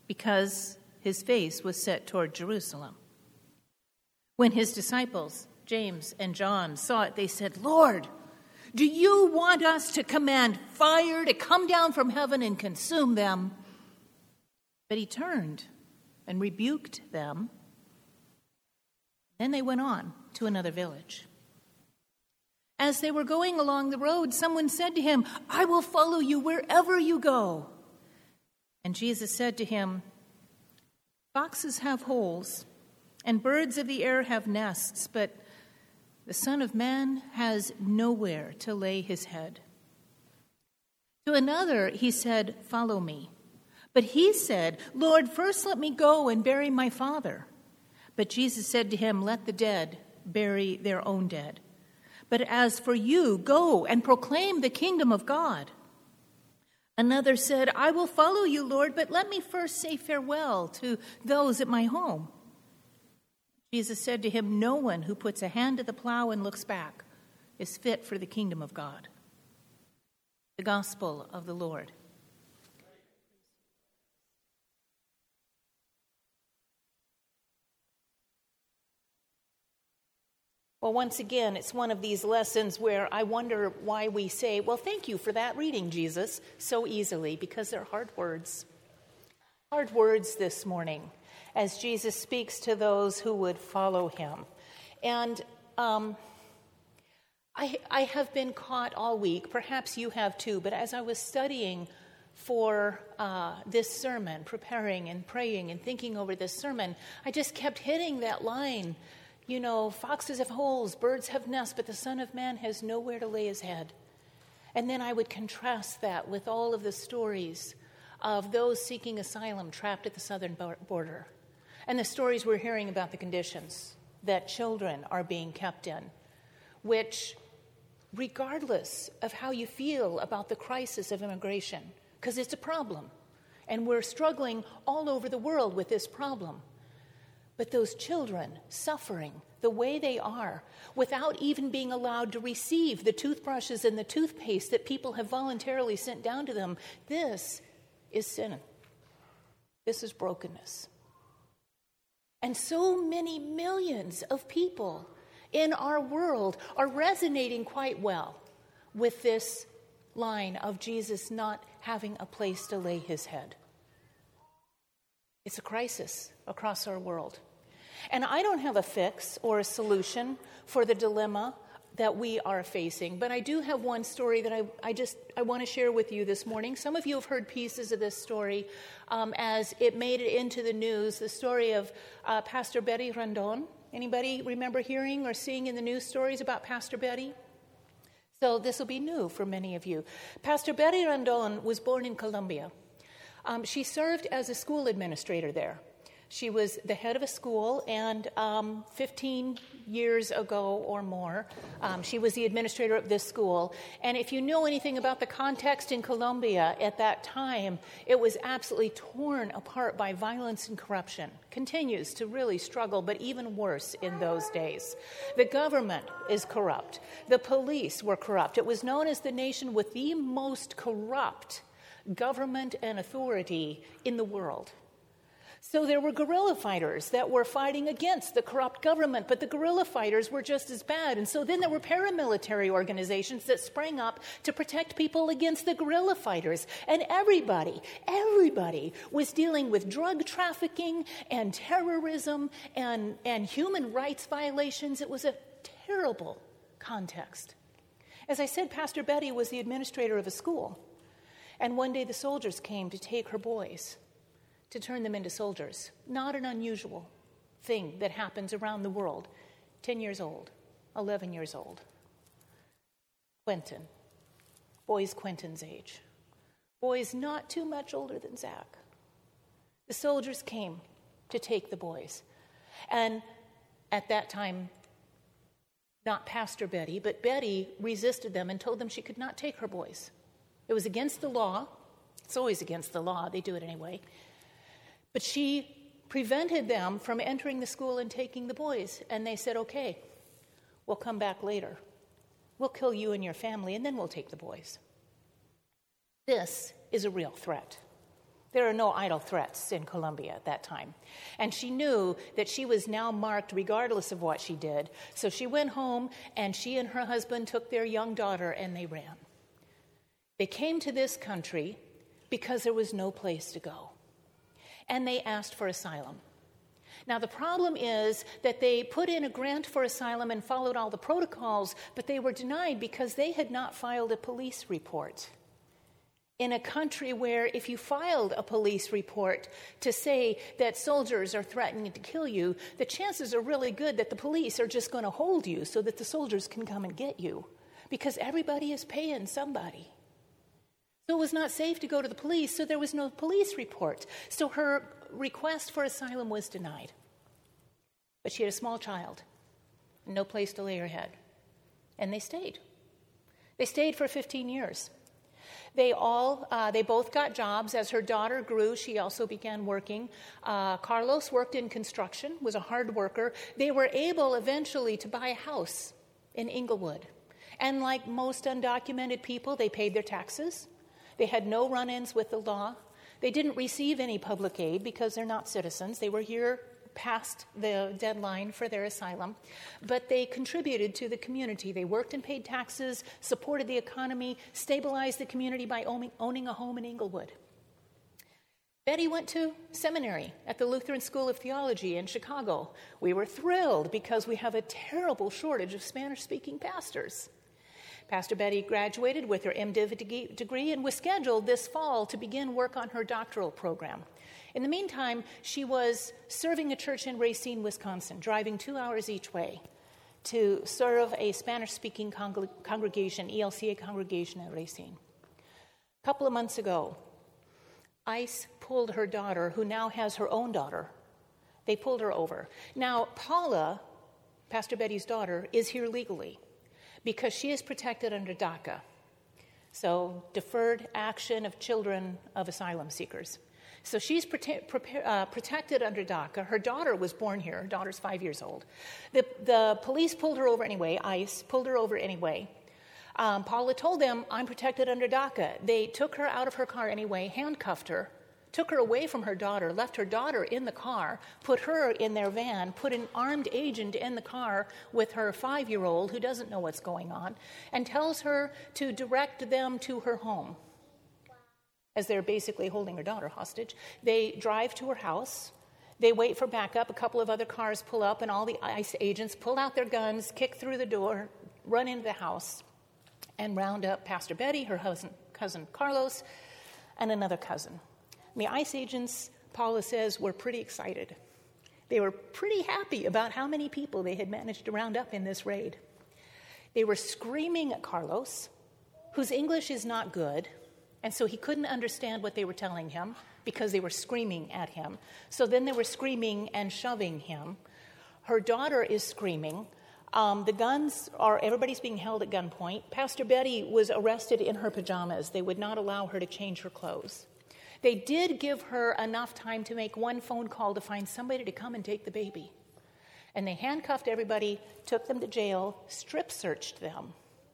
because his face was set toward Jerusalem. When his disciples, James and John, saw it, they said, "Lord, do you want us to command fire to come down from heaven and consume them?" But he turned and rebuked them. Then they went on to another village. As they were going along the road, someone said to him, "I will follow you wherever you go." And Jesus said to him, "Foxes have holes, and birds of the air have nests, but the Son of Man has nowhere to lay his head." To another he said, "Follow me." But he said, "Lord, first let me go and bury my father." But Jesus said to him, "Let the dead bury their own dead. But as for you, go and proclaim the kingdom of God." Another said, "I will follow you, Lord, but let me first say farewell to those at my home." Jesus said to him, "No one who puts a hand to the plow and looks back is fit for the kingdom of God." The gospel of the Lord. Well, once again, it's one of these lessons where I wonder why we say, "Well, thank you for that reading, Jesus," so easily, because they're hard words. Hard words this morning as Jesus speaks to those who would follow him. And I have been caught all week, perhaps you have too, but as I was studying for this sermon, preparing and praying and thinking over this sermon, I just kept hitting that line. You know, foxes have holes, birds have nests, but the Son of Man has nowhere to lay his head. And then I would contrast that with all of the stories of those seeking asylum trapped at the southern border. And the stories we're hearing about the conditions that children are being kept in, which, regardless of how you feel about the crisis of immigration, because it's a problem, and we're struggling all over the world with this problem, but those children suffering the way they are without even being allowed to receive the toothbrushes and the toothpaste that people have voluntarily sent down to them, this is sin. This is brokenness. And so many millions of people in our world are resonating quite well with this line of Jesus not having a place to lay his head. It's a crisis across our world. And I don't have a fix or a solution for the dilemma that we are facing, but I do have one story that I want to share with you this morning. Some of you have heard pieces of this story as it made it into the news, the story of Pastor Betty Rondon. Anybody remember hearing or seeing in the news stories about Pastor Betty? So this will be new for many of you. Pastor Betty Rondon was born in Colombia. She served as a school administrator there. She was the head of a school, and 15 years ago or more, she was the administrator of this school. And if you know anything about the context in Colombia at that time, it was absolutely torn apart by violence and corruption. Continues to really struggle, but even worse in those days. The government is corrupt. The police were corrupt. It was known as the nation with the most corrupt government and authority in the world. So there were guerrilla fighters that were fighting against the corrupt government, but the guerrilla fighters were just as bad. And so then there were paramilitary organizations that sprang up to protect people against the guerrilla fighters. And everybody was dealing with drug trafficking and terrorism and human rights violations. It was a terrible context. As I said, Pastor Betty was the administrator of a school. And one day the soldiers came to take her boys, to turn them into soldiers. Not an unusual thing that happens around the world. 10 years old, 11 years old. Quentin. Boy's Quentin's age. Boy's not too much older than Zach. The soldiers came to take the boys. And at that time, not Pastor Betty, but Betty resisted them and told them she could not take her boys. It was against the law. It's always against the law. They do it anyway. But she prevented them from entering the school and taking the boys. And they said, "Okay, we'll come back later. We'll kill you and your family, and then we'll take the boys." This is a real threat. There are no idle threats in Colombia at that time. And she knew that she was now marked regardless of what she did. So she went home, and she and her husband took their young daughter, and they ran. They came to this country because there was no place to go. And they asked for asylum. Now, the problem is that they put in a grant for asylum and followed all the protocols, but they were denied because they had not filed a police report. In a country where if you filed a police report to say that soldiers are threatening to kill you, the chances are really good that the police are just going to hold you so that the soldiers can come and get you, because everybody is paying somebody. So it was not safe to go to the police, so there was no police report. So her request for asylum was denied. But she had a small child, no place to lay her head. And they stayed. They stayed for 15 years. They both got jobs. As her daughter grew, she also began working. Carlos worked in construction, was a hard worker. They were able eventually to buy a house in Inglewood. And like most undocumented people, they paid their taxes. They had no run-ins with the law. They didn't receive any public aid because they're not citizens. They were here past the deadline for their asylum, but they contributed to the community. They worked and paid taxes, supported the economy, stabilized the community by owning a home in Inglewood. Betty went to seminary at the Lutheran School of Theology in Chicago. We were thrilled because we have a terrible shortage of Spanish-speaking pastors. Pastor Betty graduated with her MDiv degree and was scheduled this fall to begin work on her doctoral program. In the meantime, she was serving a church in Racine, Wisconsin, driving 2 hours each way to serve a Spanish-speaking congregation, ELCA congregation at Racine. A couple of months ago, ICE pulled her daughter, who now has her own daughter. They pulled her over. Now, Paula, Pastor Betty's daughter, is here legally because she is protected under DACA, so Deferred Action of Children of Asylum Seekers. So she's protected under DACA. Her daughter was born here. Her daughter's 5 years old. The police pulled her over anyway. ICE pulled her over anyway. Paula told them, I'm protected under DACA. They took her out of her car anyway, handcuffed her, took her away from her daughter, left her daughter in the car, put her in their van, put an armed agent in the car with her 5-year-old who doesn't know what's going on, and tells her to direct them to her home. As they're basically holding her daughter hostage. They drive to her house. They wait for backup. A couple of other cars pull up, and all the ICE agents pull out their guns, kick through the door, run into the house, and round up Pastor Betty, her cousin Carlos, and another cousin. And the ICE agents, Paula says, were pretty excited. They were pretty happy about how many people they had managed to round up in this raid. They were screaming at Carlos, whose English is not good, and so he couldn't understand what they were telling him because they were screaming at him. So then they were screaming and shoving him. Her daughter is screaming. Everybody's being held at gunpoint. Pastor Betty was arrested in her pajamas. They would not allow her to change her clothes. They did give her enough time to make one phone call to find somebody to come and take the baby. And they handcuffed everybody, took them to jail, strip searched them.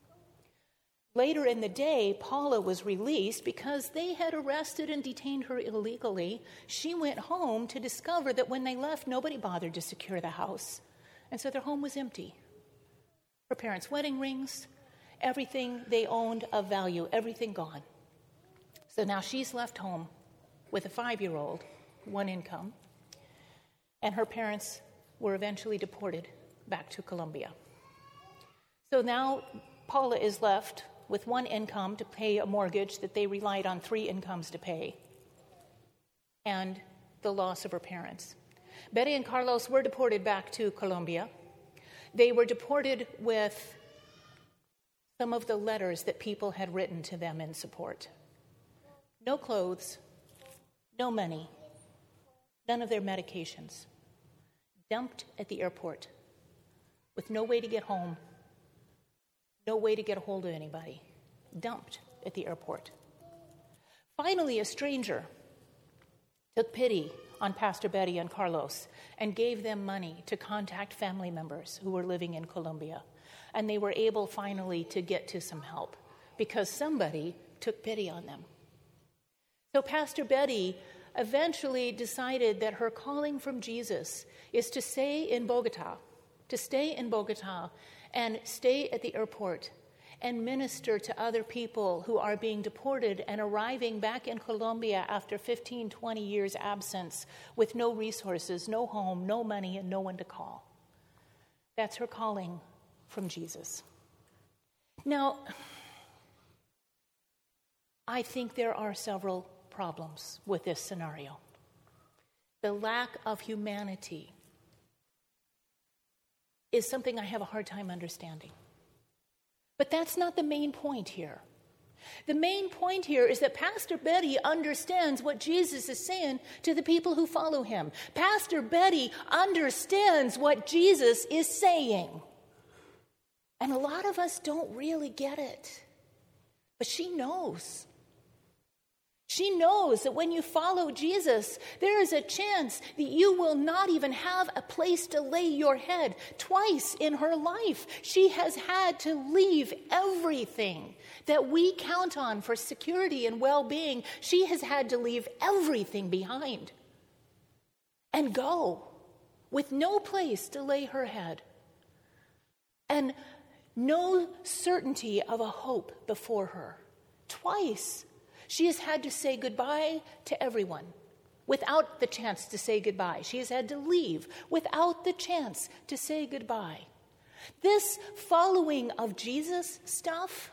Later in the day, Paula was released because they had arrested and detained her illegally. She went home to discover that when they left, nobody bothered to secure the house. And so their home was empty. Her parents' wedding rings, everything they owned of value, everything gone. So now she's left home with a 5-year-old, one income, and her parents were eventually deported back to Colombia. So now Paula is left with one income to pay a mortgage that they relied on 3 incomes to pay, and the loss of her parents. Betty and Carlos were deported back to Colombia. They were deported with some of the letters that people had written to them in support. No clothes, no money, none of their medications. Dumped at the airport with no way to get home, no way to get a hold of anybody. Dumped at the airport. Finally, a stranger took pity on Pastor Betty and Carlos and gave them money to contact family members who were living in Colombia. And they were able finally to get to some help because somebody took pity on them. So Pastor Betty eventually decided that her calling from Jesus is to stay in Bogota and stay at the airport and minister to other people who are being deported and arriving back in Colombia after 15, 20 years absence with no resources, no home, no money, and no one to call. That's her calling from Jesus. Now, I think there are several problems with this scenario. The lack of humanity is something I have a hard time understanding. But that's not the main point here. The main point here is that Pastor Betty understands what Jesus is saying to the people who follow him. Pastor Betty understands what Jesus is saying. And a lot of us don't really get it. But she knows. She knows that when you follow Jesus, there is a chance that you will not even have a place to lay your head. Twice in her life, she has had to leave everything that we count on for security and well-being. She has had to leave everything behind and go with no place to lay her head and no certainty of a hope before her. Twice. She has had to say goodbye to everyone without the chance to say goodbye. She has had to leave without the chance to say goodbye. This following of Jesus stuff,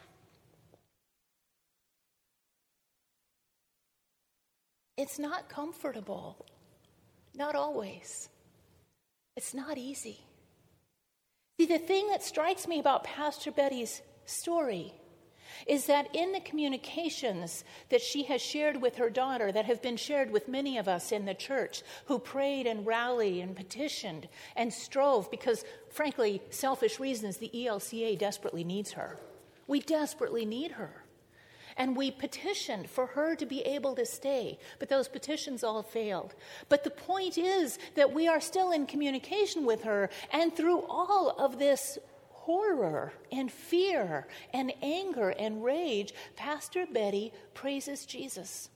it's not comfortable. Not always. It's not easy. See, the thing that strikes me about Pastor Betty's story is that in the communications that she has shared with her daughter, that have been shared with many of us in the church who prayed and rallied and petitioned and strove because, frankly, selfish reasons, the ELCA desperately needs her. We desperately need her. And we petitioned for her to be able to stay, but those petitions all failed. But the point is that we are still in communication with her, and through all of this horror and fear and anger and rage, Pastor Betty praises Jesus.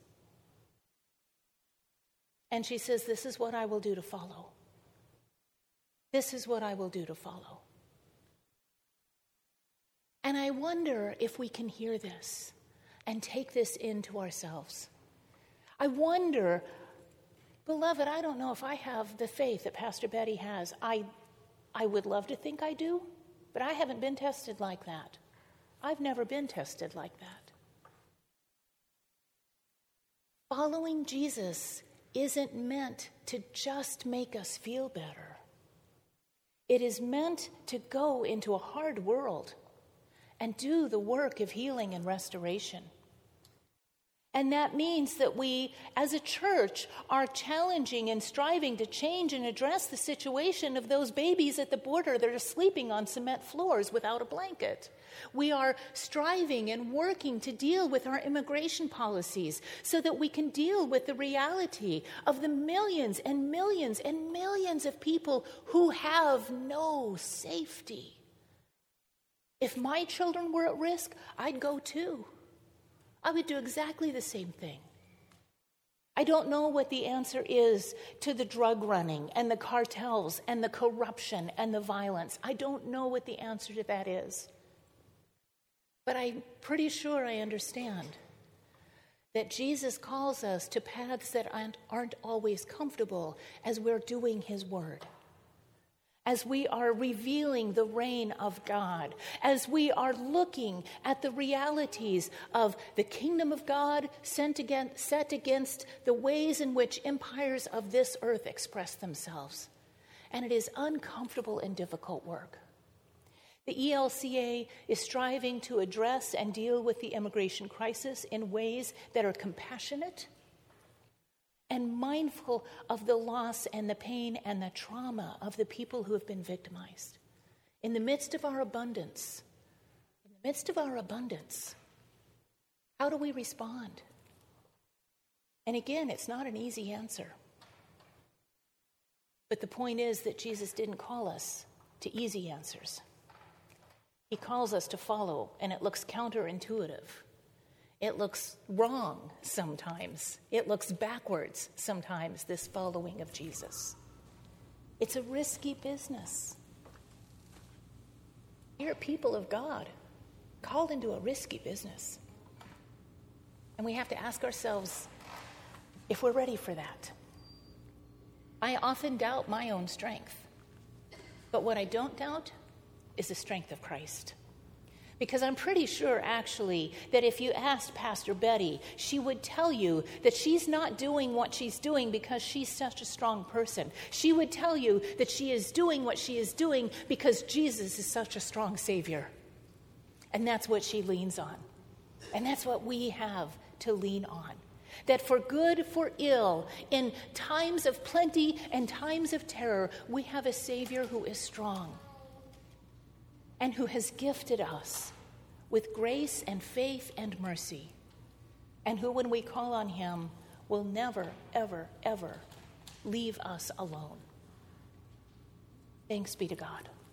And she says, this is what I will do to follow. This is what I will do to follow. And I wonder if we can hear this and take this into ourselves. I wonder, beloved, I don't know if I have the faith that Pastor Betty has. I would love to think I do. But I haven't been tested like that. I've never been tested like that. Following Jesus isn't meant to just make us feel better. It is meant to go into a hard world and do the work of healing and restoration. And that means that we, as a church, are challenging and striving to change and address the situation of those babies at the border that are sleeping on cement floors without a blanket. We are striving and working to deal with our immigration policies so that we can deal with the reality of the millions and millions and millions of people who have no safety. If my children were at risk, I'd go too. I would do exactly the same thing. I don't know what the answer is to the drug running and the cartels and the corruption and the violence. I don't know what the answer to that is. But I'm pretty sure I understand that Jesus calls us to paths that aren't always comfortable as we're doing his word. As we are revealing the reign of God, as we are looking at the realities of the kingdom of God set against the ways in which empires of this earth express themselves. And it is uncomfortable and difficult work. The ELCA is striving to address and deal with the immigration crisis in ways that are compassionate and mindful of the loss and the pain and the trauma of the people who have been victimized. In the midst of our abundance, how do we respond? And again, it's not an easy answer. But the point is that Jesus didn't call us to easy answers. He calls us to follow, and it looks counterintuitive. It looks wrong sometimes. It looks backwards sometimes, this following of Jesus. It's a risky business. We are people of God, called into a risky business. And we have to ask ourselves if we're ready for that. I often doubt my own strength. But what I don't doubt is the strength of Christ. Because I'm pretty sure, actually, that if you asked Pastor Betty, she would tell you that she's not doing what she's doing because she's such a strong person. She would tell you that she is doing what she is doing because Jesus is such a strong Savior. And that's what she leans on. And that's what we have to lean on. That for good, for ill, in times of plenty and times of terror, we have a Savior who is strong and who has gifted us with grace and faith and mercy, and who, when we call on him, will never, ever, ever leave us alone. Thanks be to God.